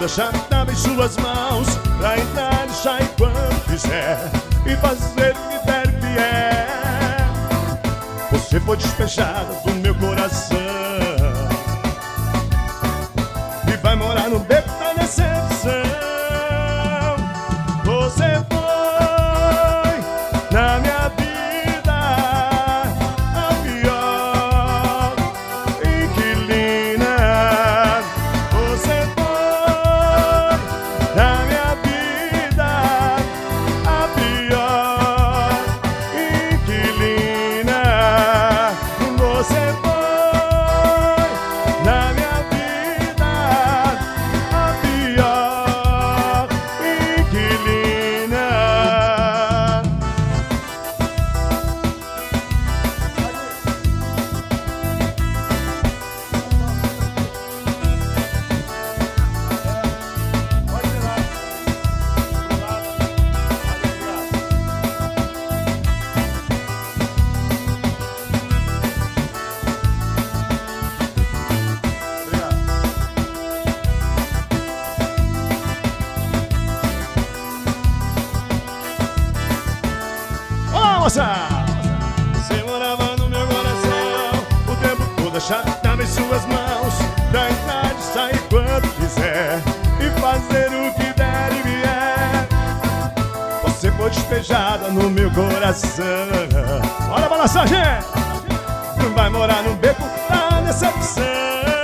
chave tava em suas mãos, pra entrar e sair quando quiser, e fazer o que der e vier. Você foi despejada do meu coração e vai morar no beco da decepção. Você foi na minha vida a pior inquilina. Você foi na minha vida a pior inquilina. Você foi na minha vida a pior inquilina. Moça! Você morava no meu coração o tempo todo, a chave tava em suas mãos, pra entrar e sair quando quiser, e fazer o que der e vier. Você foi despejada no meu coração. Bora balançar, gente! Vai morar no beco da decepção.